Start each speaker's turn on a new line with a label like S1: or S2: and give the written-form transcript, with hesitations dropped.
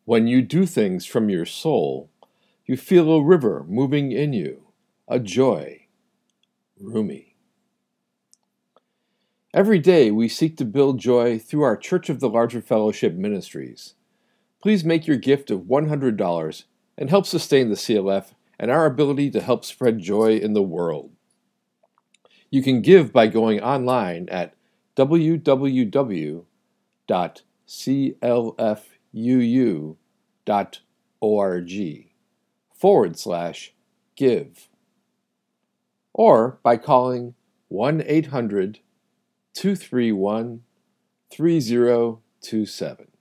S1: When you do things from your soul, you feel a river moving in you, a joy. Rumi. Every day we seek to build joy through our Church of the Larger Fellowship ministries. Please make your gift of $100 and help sustain the CLF and our ability to help spread joy in the world. You can give by going online at www.clfuu.org/give, or by calling 1-800-231-3027.